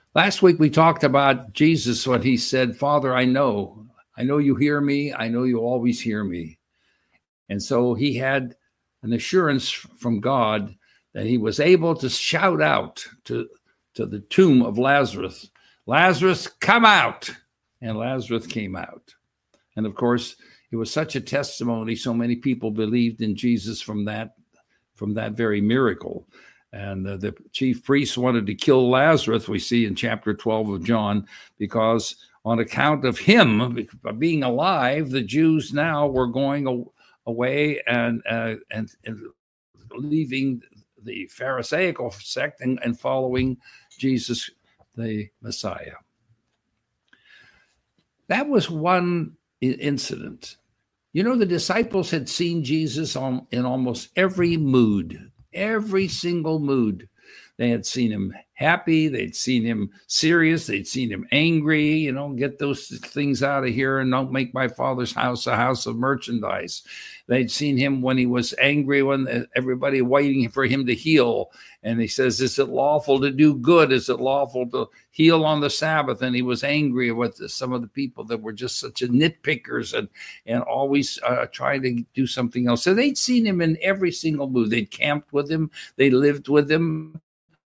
Last week we talked about Jesus when he said, Father, I know you hear me. I know you always hear me. And so he had an assurance from God that he was able to shout out to the tomb of Lazarus, Lazarus, come out. And Lazarus came out. And of course, it was such a testimony. So many people believed in Jesus from that very miracle. And the chief priests wanted to kill Lazarus, we see in chapter 12 of John, because on account of him being alive, the Jews now were going away and leaving the Pharisaical sect and following Jesus, the Messiah. That was one incident. You know, the disciples had seen Jesus in almost every mood, every single mood. They had seen him happy. They'd seen him serious. They'd seen him angry, get those things out of here and don't make my Father's house a house of merchandise. They'd seen him when he was angry, when everybody waiting for him to heal. And he says, is it lawful to do good? Is it lawful to heal on the Sabbath? And he was angry with some of the people that were just such nitpickers and always trying to do something else. So they'd seen him in every single mood. They'd camped with him. They lived with him.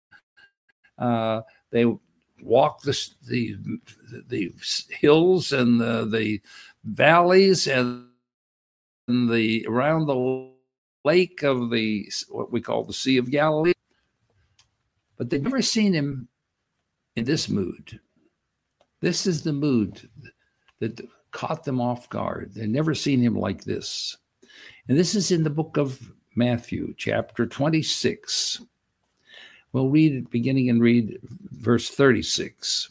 They walked the hills and the valleys and around the lake of what we call the Sea of Galilee. But they've never seen him in this mood. This is the mood that caught them off guard. They've never seen him like this. And this is in the book of Matthew, chapter 26. We'll read verse 36.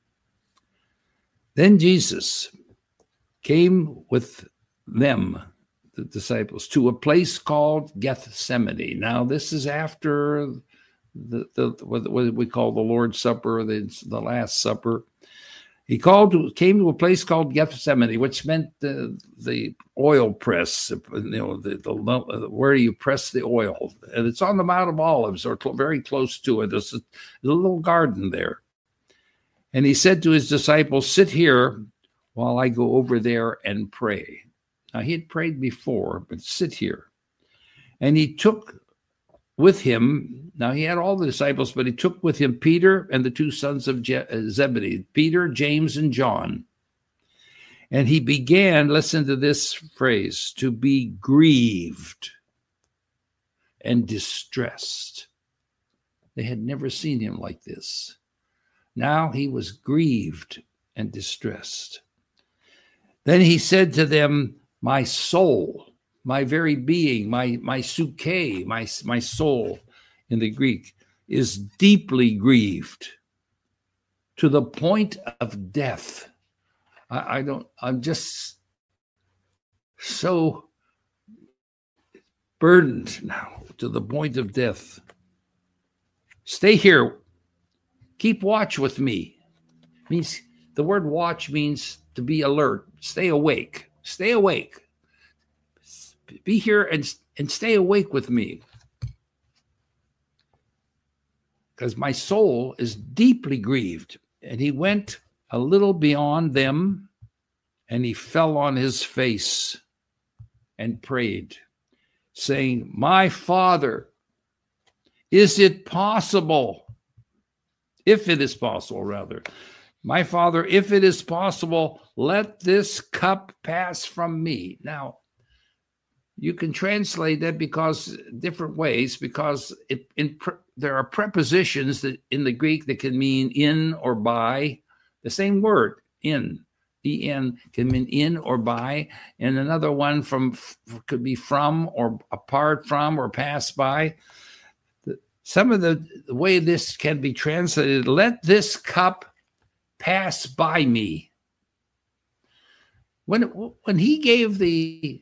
Then Jesus came with them, the disciples, to a place called Gethsemane. Now, this is after what we call the Lord's Supper, the Last Supper. He came to a place called Gethsemane, which meant the oil press, where you press the oil. And it's on the Mount of Olives, or very close to it. There's a little garden there. And he said to his disciples, sit here while I go over there and pray. Now, he had prayed before, but sit here. And he took with him, now he had all the disciples, but he took with him Peter and the two sons of Zebedee, Peter, James, and John. And he began, listen to this phrase, to be grieved and distressed. They had never seen him like this. Now he was grieved and distressed. Then he said to them, my soul, my very being, my suke, my soul in the Greek, is deeply grieved to the point of death. I'm just so burdened now to the point of death. Stay here. Keep watch with me. Means the word watch means to be alert. Stay awake. Stay awake. Be here and stay awake with me. Because my soul is deeply grieved. And he went a little beyond them, and he fell on his face and prayed, saying, my Father, is it possible? If it is possible, rather. My Father, if it is possible, let this cup pass from me. Now, you can translate that different ways, because there are prepositions that in the Greek that can mean in or by. The same word, in, en, can mean in or by, and another one could be from or apart from or pass by. Some of the way this can be translated, let this cup pass by me. When he gave the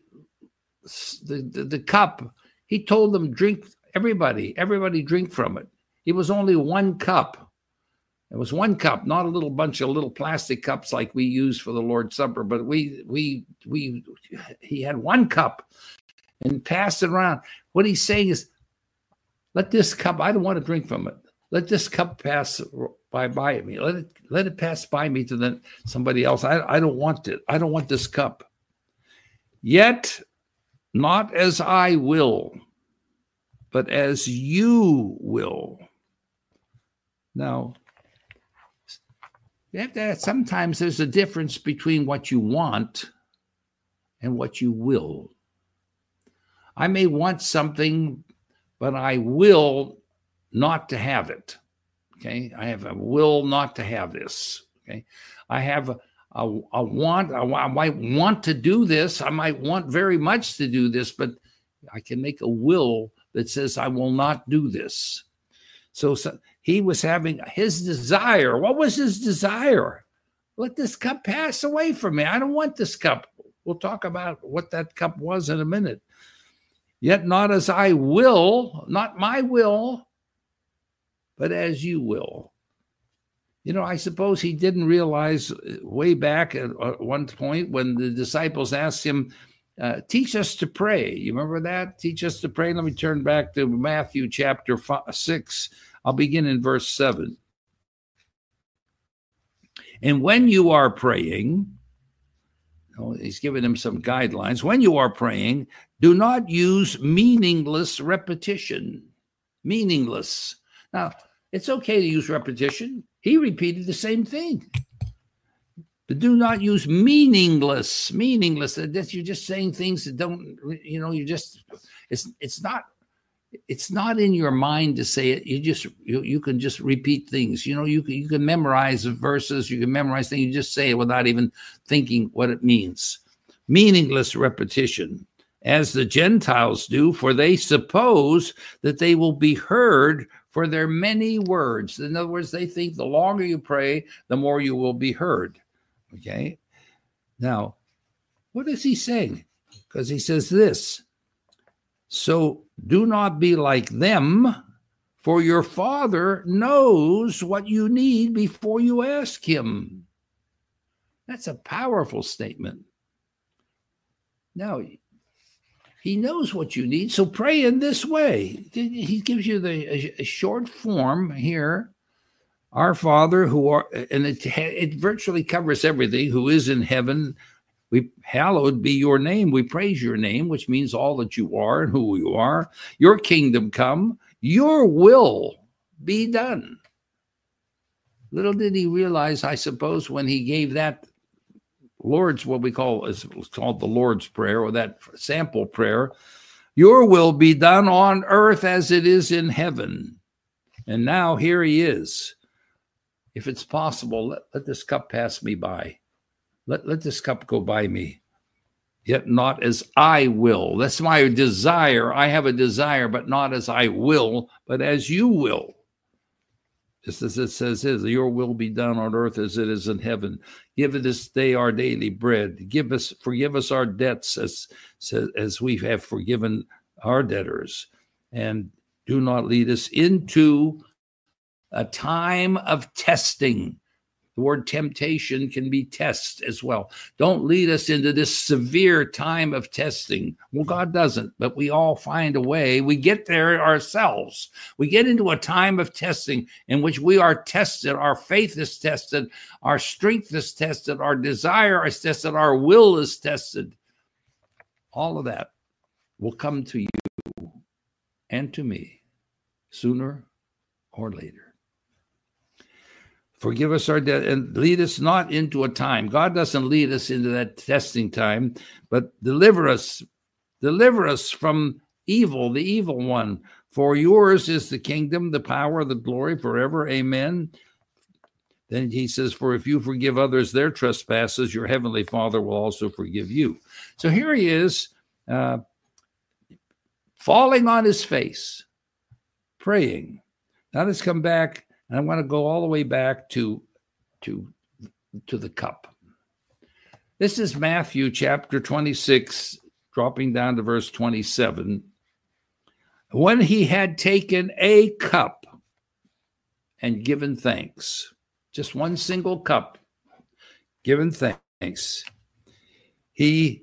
cup, he told them, drink, everybody drink from it. It was only one cup. It was one cup, not a little bunch of little plastic cups like we use for the Lord's Supper, but he had one cup and passed it around. What he's saying is, let this cup, I don't want to drink from it. let this cup pass by me. Let it pass by me to somebody else. I don't want it. I don't want this cup. Yet not as I will, but as you will. Now, you have to ask, sometimes there's a difference between what you want and what you will. I may want something, but I will not to have it. Okay, I have a will not to have this. Okay, I have I might want to do this. I might want very much to do this, but I can make a will that says I will not do this. So he was having his desire. What was his desire? Let this cup pass away from me. I don't want this cup. We'll talk about what that cup was in a minute. Yet not as I will, not my will, but as you will. You know, I suppose he didn't realize way back at one point when the disciples asked him, teach us to pray. You remember that? Teach us to pray. Let me turn back to Matthew chapter 6. I'll begin in verse 7. And when you are praying, he's giving him some guidelines. When you are praying, do not use meaningless repetition. Meaningless. Now, it's okay to use repetition. He repeated the same thing. But do not use meaningless. Meaningless. That you're just saying things that don't, it's not in your mind to say it. You can just repeat things. You can memorize verses, you can memorize things, you just say it without even thinking what it means. Meaningless repetition, as the Gentiles do, for they suppose that they will be heard for their many words. In other words, they think the longer you pray, the more you will be heard. Okay? Now, what is he saying? Because he says this. So do not be like them, for your Father knows what you need before you ask him. That's a powerful statement. Now, he knows what you need, so pray in this way. He gives you a short form here. Our Father, who are, and it virtually covers everything, who is in heaven, hallowed be your name. We praise your name, which means all that you are and who you are. Your kingdom come, your will be done. Little did he realize, I suppose, when he gave that Lord's, what we call, it's called the Lord's Prayer, or that sample prayer, your will be done on earth as it is in heaven. And now here he is. If it's possible, let this cup pass me by. Let this cup go by me, yet not as I will. That's my desire. I have a desire, but not as I will, but as you will. Just as it says, your will be done on earth as it is in heaven. Give us this day our daily bread. Forgive us our debts as we have forgiven our debtors. And do not lead us into a time of testing. The word temptation can be test as well. Don't lead us into this severe time of testing. Well, God doesn't, but we all find a way. We get there ourselves. We get into a time of testing in which we are tested. Our faith is tested. Our strength is tested. Our desire is tested. Our will is tested. All of that will come to you and to me sooner or later. Forgive us our debt and lead us not into a time. God doesn't lead us into that testing time, but deliver us from evil, the evil one. For yours is the kingdom, the power, the glory forever. Amen. Then he says, for if you forgive others their trespasses, your heavenly Father will also forgive you. So here he is, falling on his face, praying. Now let's come back. And I want to go all the way back to the cup. This is Matthew chapter 26, dropping down to verse 27. When he had taken a cup and given thanks, just one single cup, given thanks, he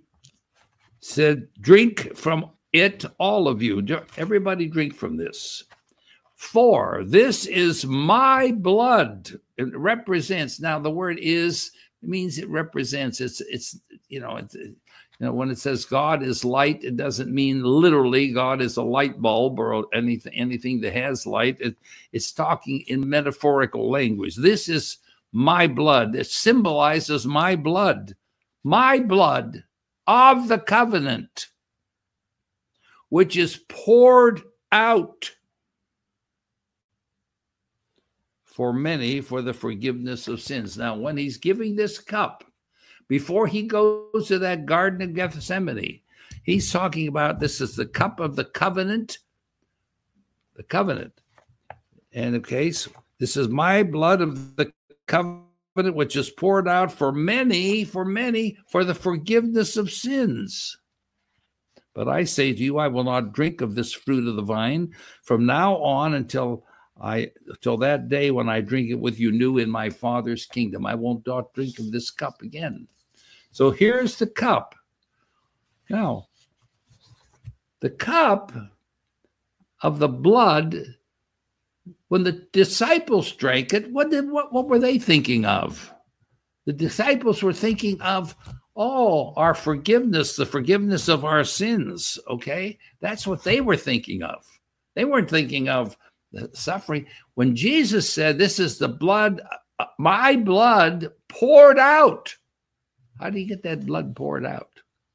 said, drink from it, all of you. Everybody drink from this. For this is my blood. It represents. Now the word is, it means it represents. It's when it says God is light, it doesn't mean literally God is a light bulb or anything that has light. It's talking in metaphorical language. This is my blood. It symbolizes my blood of the covenant, which is poured out for many for the forgiveness of sins. Now, when he's giving this cup, before he goes to that Garden of Gethsemane, he's talking about this is the cup of the covenant. The covenant. And okay, so this is my blood of the covenant, which is poured out for many, for the forgiveness of sins. But I say to you, I will not drink of this fruit of the vine from now on until that day when I drink it with you new in my Father's kingdom. I won't drink of this cup again. So here's the cup. Now, the cup of the blood, when the disciples drank it, what were they thinking of? The disciples were thinking of, our forgiveness, the forgiveness of our sins, okay? That's what they were thinking of. They weren't thinking of the suffering. When Jesus said, this is the blood, my blood poured out. How do you get that blood poured out?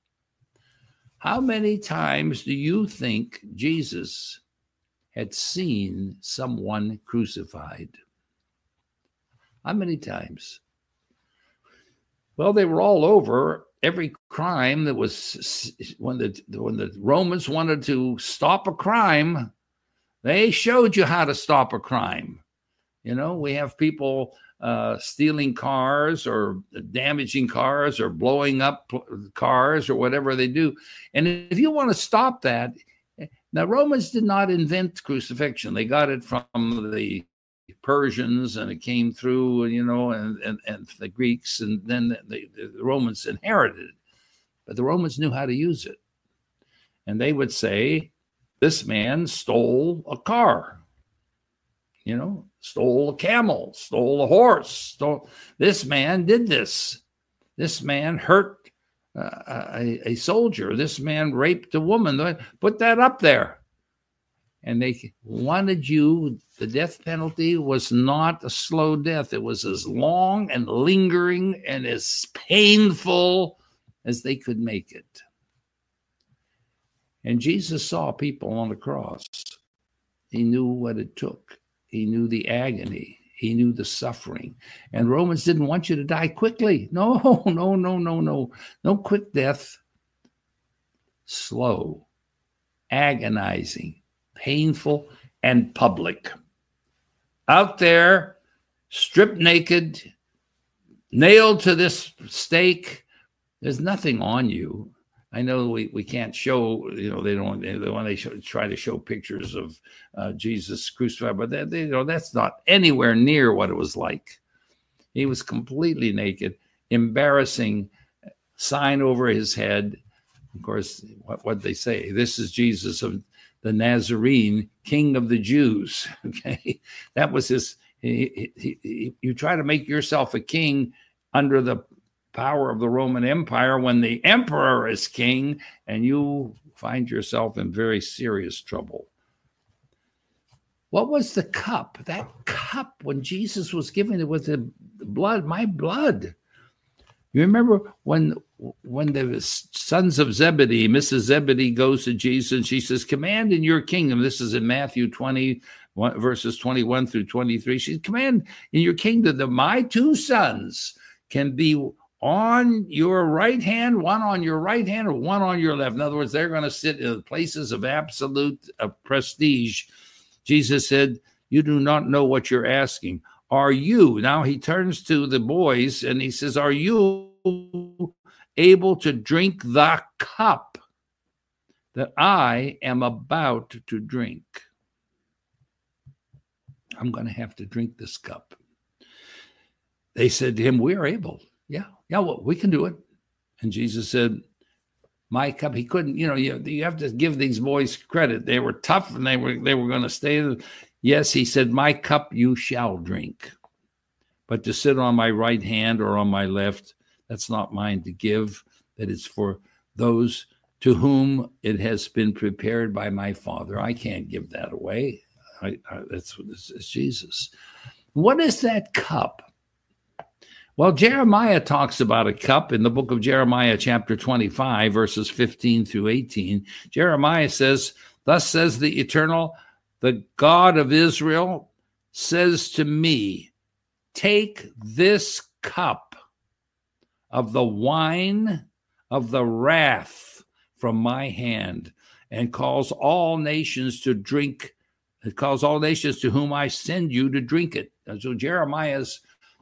How many times do you think Jesus had seen someone crucified? How many times? Well, they were all over. Every crime that was, when the Romans wanted to stop a crime, they showed you how to stop a crime. We have people stealing cars or damaging cars or blowing up cars or whatever they do. And if you want to stop that, now Romans did not invent crucifixion. They got it from the Persians, and it came through, and the Greeks, and then the Romans inherited it. But the Romans knew how to use it. And they would say, this man stole a car, stole a camel, stole a horse. This man did this. This man hurt a soldier. This man raped a woman. Put that up there. And they wanted you, the death penalty was not a slow death. It was as long and lingering and as painful as they could make it. And Jesus saw people on the cross. He knew what it took. He knew the agony. He knew the suffering. And Romans didn't want you to die quickly. No. No quick death. Slow, agonizing, painful, and public. Out there, stripped naked, nailed to this stake. There's nothing on you. I know we can't show, they want to try to show pictures of Jesus crucified, but that's not anywhere near what it was like. He was completely naked, embarrassing sign over his head. Of course, what they say, this is Jesus of the Nazarene, King of the Jews. Okay, that was his. You try to make yourself a king under the power of the Roman Empire when the emperor is king, and you find yourself in very serious trouble. What was the cup? That cup when Jesus was giving it with the blood, my blood. You remember when the sons of Zebedee, Mrs. Zebedee goes to Jesus and she says, command in your kingdom. This is in Matthew 20, verses 21 through 23. She command in your kingdom that my two sons can be on your right hand, one on your right hand, or one on your left. In other words, they're going to sit in places of absolute prestige. Jesus said, you do not know what you're asking. Are you, now he turns to the boys and he says, are you able to drink the cup that I am about to drink? I'm going to have to drink this cup. They said to him, we are able. Yeah, well, we can do it. And Jesus said, my cup. He couldn't, you have to give these boys credit. They were tough and they were going to stay. Yes, he said, my cup you shall drink. But to sit on my right hand or on my left, that's not mine to give. That is for those to whom it has been prepared by my Father. I can't give that away. That's Jesus. What is that cup? Well, Jeremiah talks about a cup in the book of Jeremiah, chapter 25, verses 15 through 18. Jeremiah says, thus says the Eternal, the God of Israel, says to me, take this cup of the wine of the wrath from my hand, and calls all nations to drink. It calls all nations to whom I send you to drink it. And so Jeremiah's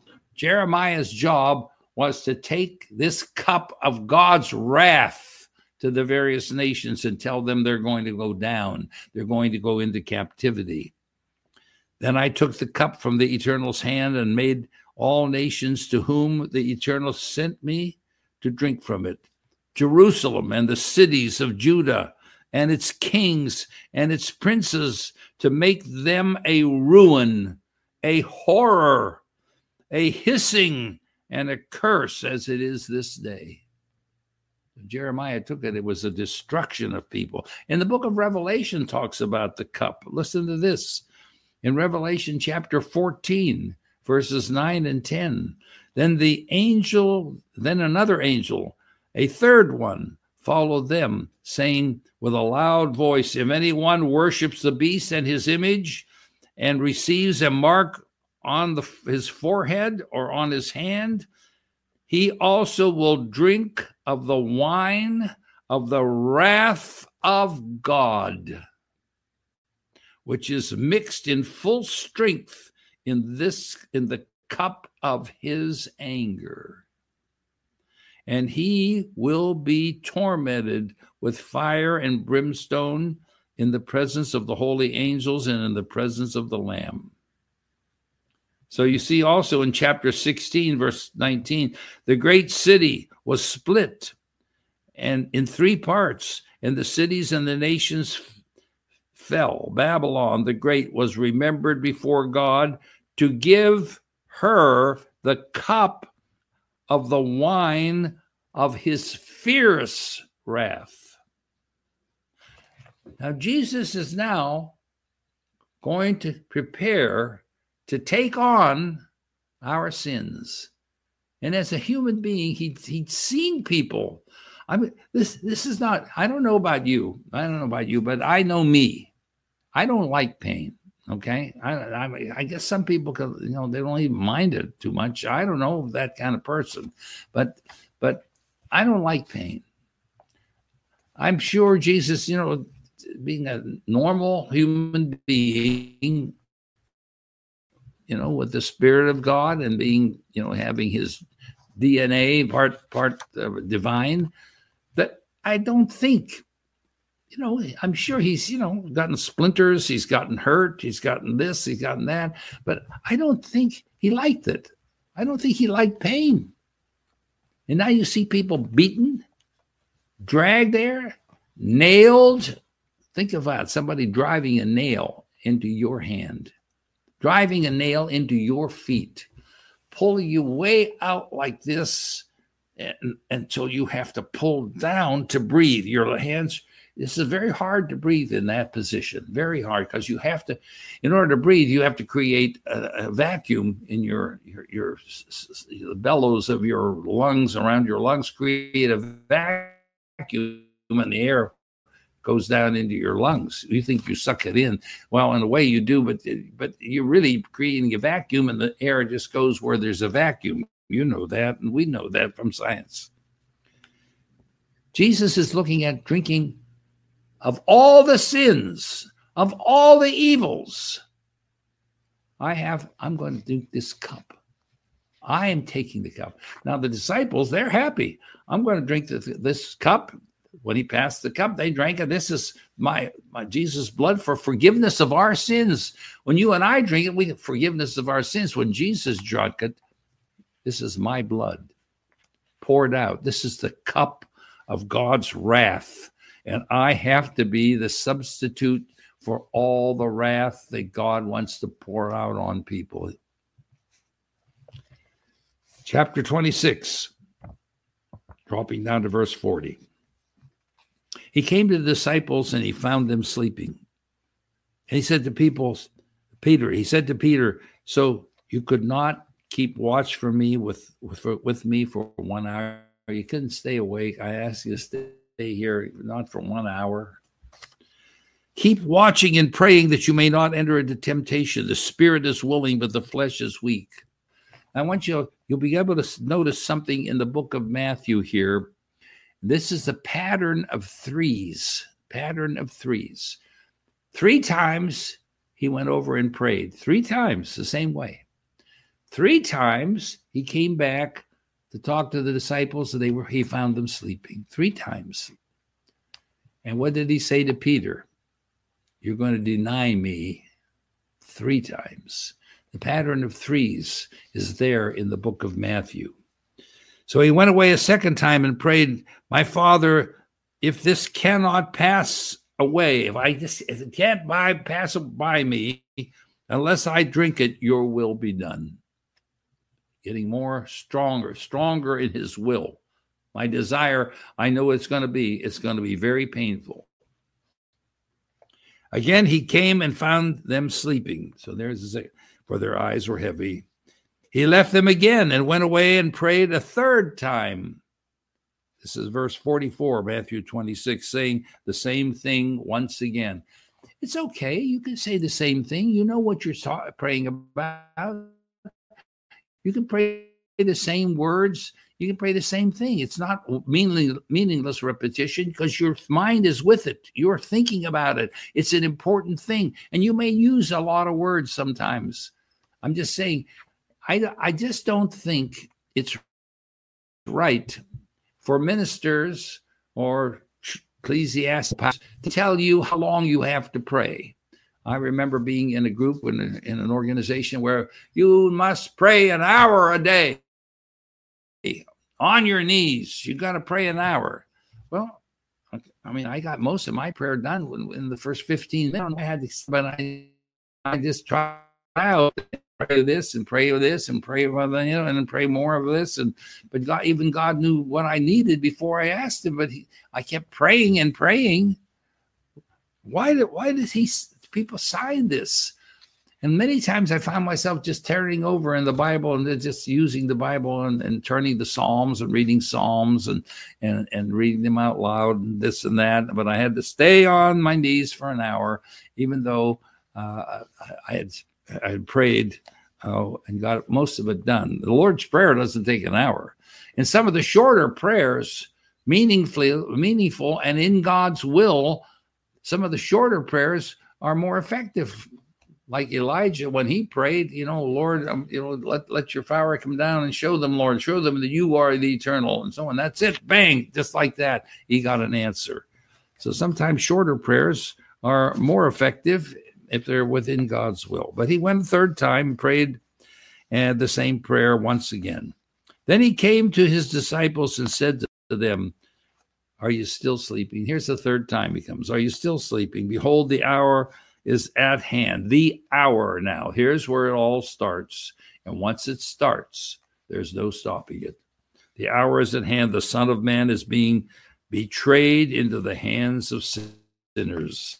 job was to take this cup of God's wrath to the various nations and tell them they're going to go down. They're going to go into captivity. Then I took the cup from the Eternal's hand and made all nations to whom the Eternal sent me to drink from it. Jerusalem and the cities of Judah and its kings and its princes, to make them a ruin, a horror, a hissing, and a curse as it is this day. Jeremiah took it. It was a destruction of people. And the book of Revelation talks about the cup. Listen to this. In Revelation chapter 14, verses 9 and 10, then another angel, a third one, followed them, saying with a loud voice, if anyone worships the beast and his image and receives a mark on his forehead or on his hand, he also will drink of the wine of the wrath of God, which is mixed in full strength in the cup of his anger. And he will be tormented with fire and brimstone in the presence of the holy angels and in the presence of the Lamb. So you see also in chapter 16, verse 19, the great city was split and in three parts, and the cities and the nations fell. Babylon the Great was remembered before God to give her the cup of the wine of his fierce wrath. Now, Jesus is now going to prepare to take on our sins. And as a human being, he'd seen people. I mean, this is not, I don't know about you, but I know me. I don't like pain. Okay. I guess some people can, they don't even mind it too much. I don't know that kind of person, but I don't like pain. I'm sure Jesus, being a normal human being, with the Spirit of God and being, having his DNA part divine, that I don't think, I'm sure he's, gotten splinters, he's gotten hurt, he's gotten this, he's gotten that, but I don't think he liked it. I don't think he liked pain. And now you see people beaten, dragged there, nailed. Think about somebody driving a nail into your hand, driving a nail into your feet, pulling you way out like this until you have to pull down to breathe. Your hands, this is very hard to breathe in that position, very hard, because you have to, in order to breathe, you have to create a vacuum in your the bellows of your lungs, around your lungs, create a vacuum, and the air goes down into your lungs. You think you suck it in. Well, in a way you do, but you're really creating a vacuum, and the air just goes where there's a vacuum. You know that, and we know that from science. Jesus is looking at drinking of all the sins, of all the evils. I'm going to drink this cup. I am taking the cup. Now the disciples, they're happy. I'm going to drink this cup. When he passed the cup, they drank it. This is my Jesus' blood for forgiveness of our sins. When you and I drink it, we get forgiveness of our sins. When Jesus drank it, this is my blood poured out. This is the cup of God's wrath. And I have to be the substitute for all the wrath that God wants to pour out on people. Chapter 26, dropping down to verse 40. He came to the disciples and he found them sleeping. And he said to Peter, so you could not keep watch for me with me for 1 hour? You couldn't stay awake. I asked you to stay here, not for 1 hour. Keep watching and praying that you may not enter into temptation. The spirit is willing, but the flesh is weak. I want you'll be able to notice something in the book of Matthew here. This is a pattern of threes. 3 times he went over and prayed. 3 times the same way. 3 times he came back to talk to the disciples, and he found them sleeping. 3 times. And what did he say to Peter? You're going to deny me 3 times. The pattern of threes is there in the book of Matthew. So he went away a second time and prayed, my Father, if this cannot pass away, if it can't pass by me, unless I drink it, your will be done. Getting stronger in his will. My desire, I know it's going to be very painful. Again, he came and found them sleeping. So for their eyes were heavy. He left them again and went away and prayed a third time. This is verse 44, Matthew 26, saying the same thing once again. It's okay. You can say the same thing. You know what you're praying about. You can pray the same words. You can pray the same thing. It's not meaningless repetition because your mind is with it. You're thinking about it. It's an important thing. And you may use a lot of words sometimes. I'm just saying, I just don't think it's right for ministers or ecclesiastics to tell you how long you have to pray. I remember being in a group in an organization where you must pray an hour a day on your knees. You got to pray an hour. Well, I mean, I got most of my prayer done in the first 15 minutes. But I just try out. Pray this and pray this and pray about that, and then pray more of this. But God knew what I needed before I asked him. But I kept praying and praying. Why did people sign this? And many times I found myself just turning over in the Bible and then just using the Bible and turning the Psalms and reading Psalms and reading them out loud and this and that. But I had to stay on my knees for an hour, even though I had prayed and got most of it done. The Lord's Prayer doesn't take an hour. And some of the shorter prayers, meaningful and in God's will, some of the shorter prayers are more effective. Like Elijah, when he prayed, Lord, let your fire come down and show them, Lord, show them that you are the eternal and so on. That's it. Bang. Just like that, he got an answer. So sometimes shorter prayers are more effective if they're within God's will. But he went a third time and prayed the same prayer once again. Then he came to his disciples and said to them, are you still sleeping? Here's the third time he comes. Are you still sleeping? Behold, the hour is at hand. The hour now. Here's where it all starts. And once it starts, there's no stopping it. The hour is at hand. The Son of Man is being betrayed into the hands of sinners.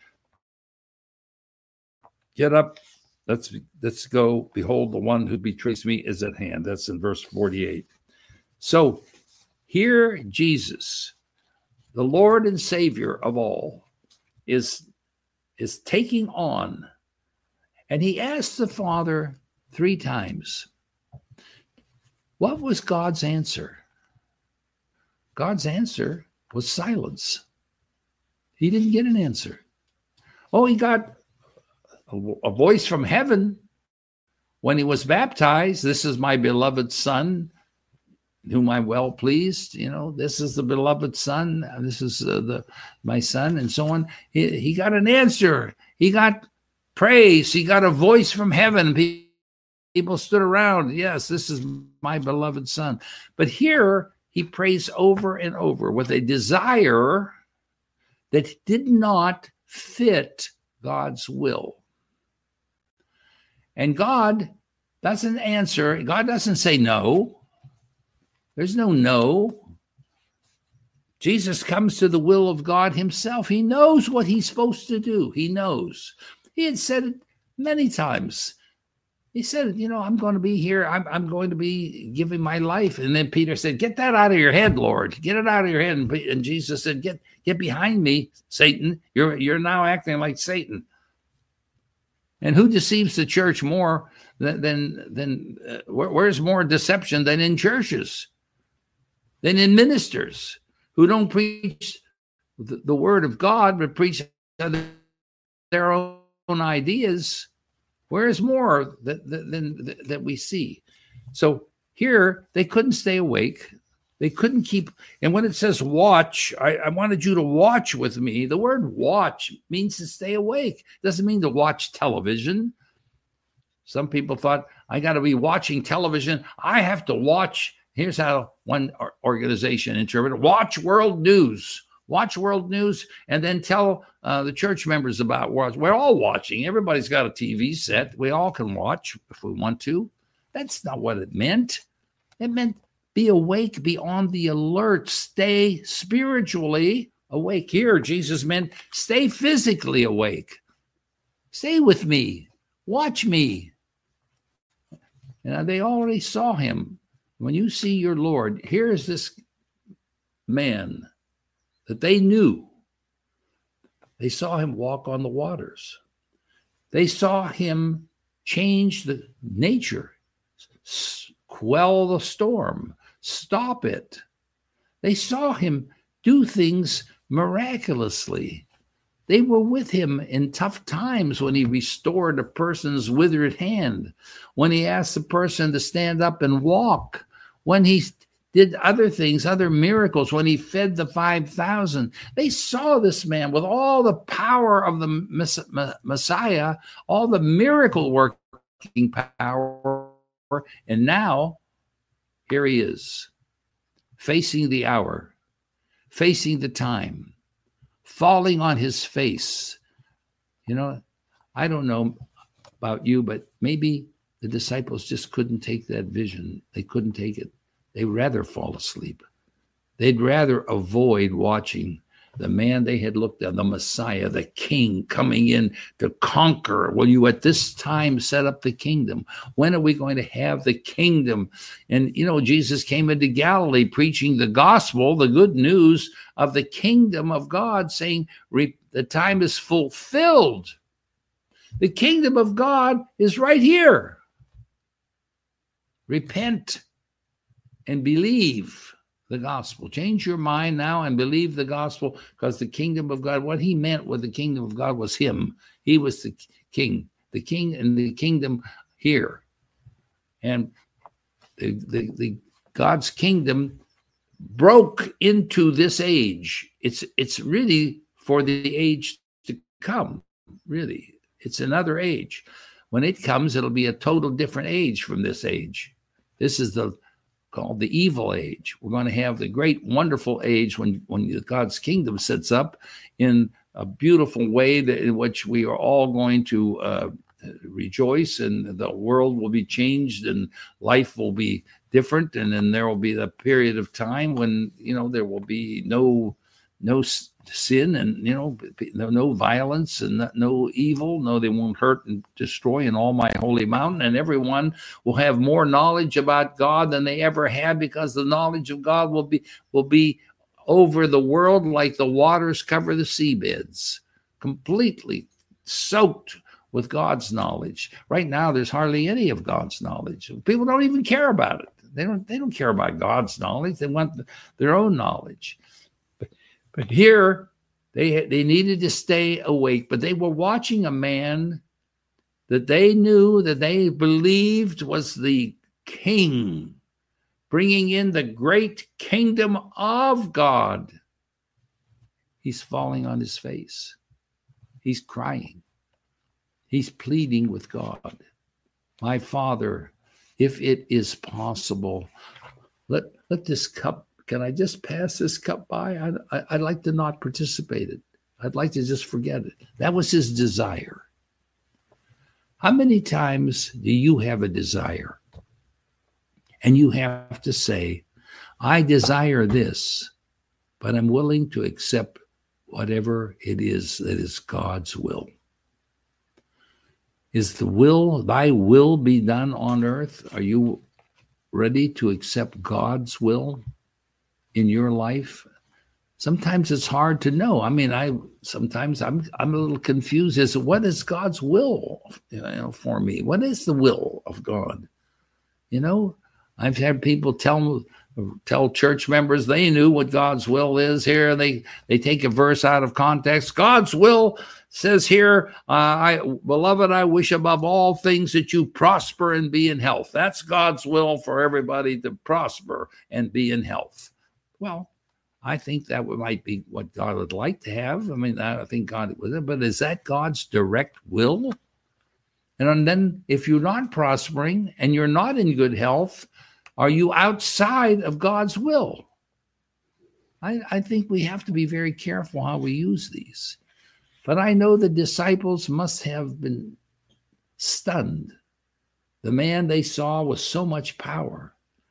Get up. Let's go. Behold, the one who betrays me is at hand. That's in verse 48. So here Jesus, the Lord and Savior of all, is taking on, and he asked the Father 3 times. What was God's answer? God's answer was silence. He didn't get an answer. Oh, he got a voice from heaven when he was baptized. This is my beloved Son, whom I'm well pleased. This is the beloved Son. This is my Son, and so on. He got an answer. He got praise. He got a voice from heaven. People stood around. Yes, this is my beloved Son. But here he prays over and over with a desire that did not fit God's will. And God doesn't answer. God doesn't say no. There's no no. Jesus comes to the will of God himself. He knows what he's supposed to do. He knows. He had said it many times. He said, I'm going to be here. I'm going to be giving my life. And then Peter said, get that out of your head, Lord. Get it out of your head. And Jesus said, get behind me, Satan. You're now acting like Satan. And who deceives the church more than where's more deception than in churches, than in ministers who don't preach the word of God, but preach their own ideas? Where is more that we see? So here, they couldn't stay awake. They couldn't keep. And when it says watch, I wanted you to watch with me. The word watch means to stay awake. It doesn't mean to watch television. Some people thought, I got to be watching television. I have to watch. Here's how one organization interpreted: watch world news. Watch world news, and then tell the church members about what we're all watching. Everybody's got a TV set. We all can watch if we want to. That's not what it meant. It meant be awake, be on the alert, stay spiritually awake. Here, Jesus meant stay physically awake. Stay with me. Watch me. And they already saw him. When you see your Lord, here is this man that they knew. They saw him walk on the waters. They saw him change the nature, quell the storm, stop it. They saw him do things miraculously. They were with him in tough times when he restored a person's withered hand, when he asked a person to stand up and walk, when he did other things, other miracles, when he fed the 5,000. They saw this man with all the power of the Messiah, all the miracle working power. And now, here he is, facing the hour, facing the time, falling on his face. I don't know about you, but maybe the disciples just couldn't take that vision. They couldn't take it. They'd rather fall asleep. They'd rather avoid watching the man they had looked at, the Messiah, the King coming in to conquer. Will you at this time set up the kingdom? When are we going to have the kingdom? And, Jesus came into Galilee preaching the gospel, the good news of the kingdom of God, saying the time is fulfilled. The kingdom of God is right here. Repent and believe the gospel. Change your mind now and believe the gospel, because the kingdom of God, what he meant with the kingdom of God was him. He was the king and the kingdom here. And the God's kingdom broke into this age. It's really for the age to come, really. It's another age. When it comes, it'll be a total different age from this age. This is called the evil age. We're going to have the great, wonderful age when God's kingdom sets up in a beautiful way in which we are all going to rejoice, and the world will be changed and life will be different. And then there will be the period of time when, there will be no sin and, no violence and no evil. No, they won't hurt and destroy in all my holy mountain. And everyone will have more knowledge about God than they ever had, because the knowledge of God will be over the world like the waters cover the seabeds, completely soaked with God's knowledge. Right now, there's hardly any of God's knowledge. People don't even care about it. They don't care about God's knowledge. They want their own knowledge. But here, they needed to stay awake, but they were watching a man that they knew, that they believed was the king, bringing in the great kingdom of God. He's falling on his face. He's crying. He's pleading with God. My Father, if it is possible, let this cup, can I just pass this cup by? I'd like to not participate I'd like to just forget it. That was his desire. How many times do you have a desire? And you have to say, I desire this, but I'm willing to accept whatever it is that is God's will. Is the will, thy will be done on earth? Are you ready to accept God's will in your life? Sometimes it's hard to know. I mean, sometimes I'm a little confused as to what is God's will, for me. What is the will of God? I've had people tell church members they knew what God's will is here. They take a verse out of context. God's will says here, beloved, I wish above all things that you prosper and be in health. That's God's will for everybody, to prosper and be in health. Well, I think that might be what God would like to have. I mean, I think God would, but is that God's direct will? And then if you're not prospering and you're not in good health, are you outside of God's will? I think we have to be very careful how we use these. But I know the disciples must have been stunned. The man they saw with so much power,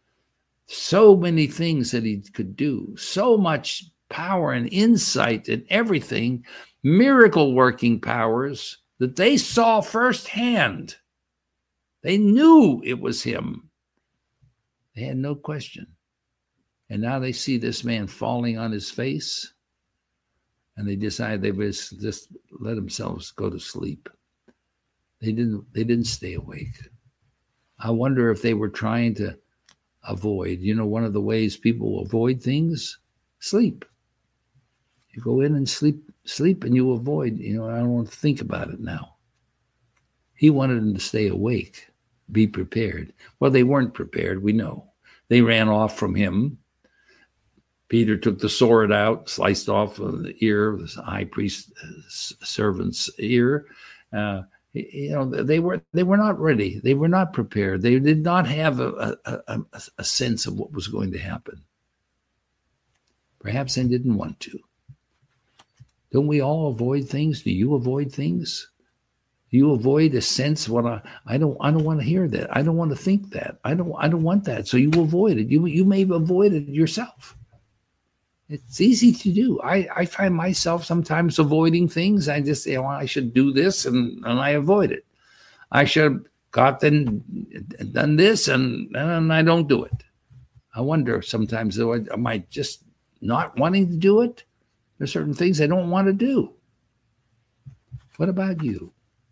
so many things that he could do, so much power and insight and everything, miracle working powers that they saw firsthand. They knew it was him. They had no question. And now they see this man falling on his face, and they decide they would just let themselves go to sleep. They didn't stay awake. I wonder if they were trying to avoid, one of the ways people avoid things, sleep. You go in and sleep and you avoid, I don't want to think about it now. He wanted them to stay awake, be prepared. Well, they weren't prepared, we know. They ran off from him. Peter took the sword out, sliced off the ear of the high priest servant's ear. They were not ready. They were not prepared. They did not have a sense of what was going to happen. Perhaps they didn't want to. Don't we all avoid things? Do you avoid things? Do you avoid a sense? I don't want to hear that. I don't want to think that. I don't want that. So you avoid it. You may avoid it yourself. It's easy to do. I find myself sometimes avoiding things. I just say, I should do this, and I avoid it. I should have done this, and I don't do it. I wonder sometimes, am I just not wanting to do it? There's certain things I don't want to do. What about you?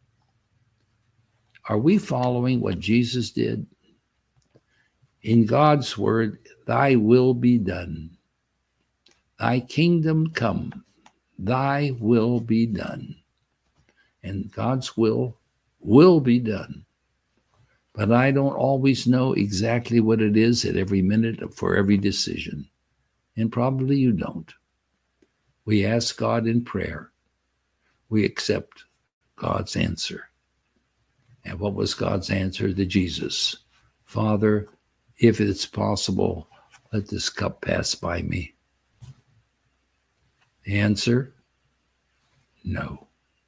Are we following what Jesus did? In God's word, thy will be done. Thy kingdom come, thy will be done. And God's will be done. But I don't always know exactly what it is at every minute for every decision. And probably you don't. We ask God in prayer. We accept God's answer. And what was God's answer to Jesus? Father, if it's possible, let this cup pass by me. The answer, no.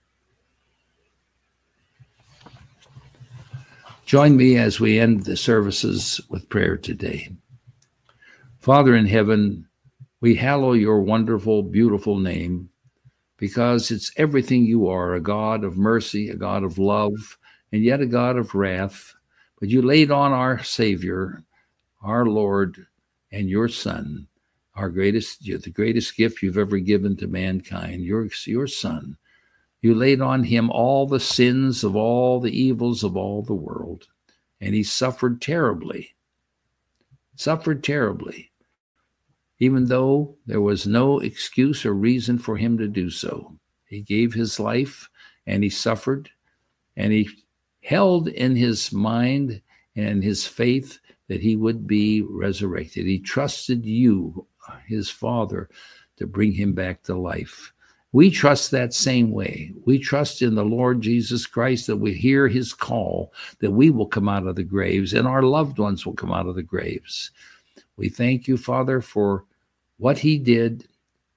Join me as we end the services with prayer today. Father in heaven, we hallow your wonderful, beautiful name, because it's everything you are, a God of mercy, a God of love, and yet a God of wrath. But you laid on our Savior, our Lord, and your Son, the greatest gift you've ever given to mankind, your Son. You laid on him all the sins of all the evils of all the world, and he suffered terribly, even though there was no excuse or reason for him to do so. He gave his life, and he suffered, and he held in his mind and his faith that he would be resurrected. He trusted you, his Father, to bring him back to life. We trust that same way. We trust in the Lord Jesus Christ that we hear his call, that we will come out of the graves and our loved ones will come out of the graves. We thank you, Father, for what he did.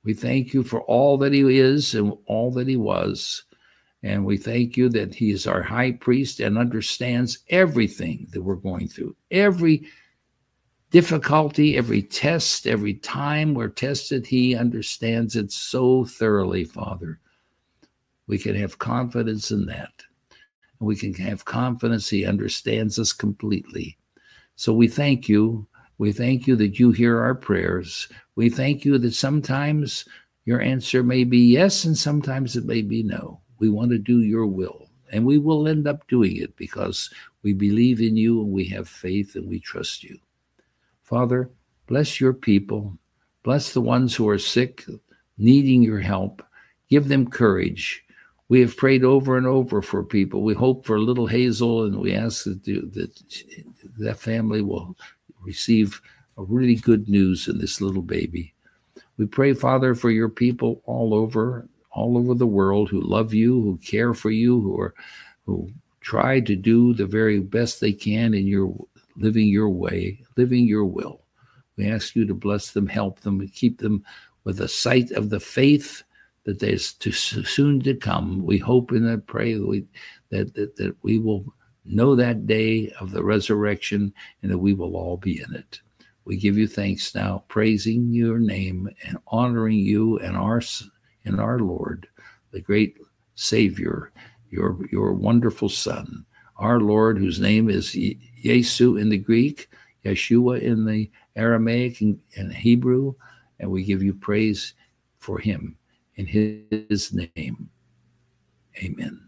We thank you for all that he is and all that he was. And we thank you that he is our high priest and understands everything that we're going through. Every difficulty, every test, every time we're tested, he understands it so thoroughly, Father. We can have confidence in that. We can have confidence he understands us completely. So we thank you. We thank you that you hear our prayers. We thank you that sometimes your answer may be yes, and sometimes it may be no. We want to do your will, and we will end up doing it because we believe in you and we have faith and we trust you. Father, bless your people. Bless the ones who are sick, needing your help. Give them courage. We have prayed over and over for people. We hope for little Hazel, and we ask that family will receive a really good news in this little baby. We pray, Father, for your people all over the world who love you, who care for you, who try to do the very best they can in your living your way, living your will. We ask you to bless them, help them, and keep them with the sight of the faith that there's soon to come. We hope and pray that we will know that day of the resurrection and that we will all be in it. We give you thanks now, praising your name and honoring you and our Lord, the great Savior, your wonderful Son, our Lord, whose name is Yesu in the Greek, Yeshua in the Aramaic and Hebrew, and we give you praise for him in his name. Amen.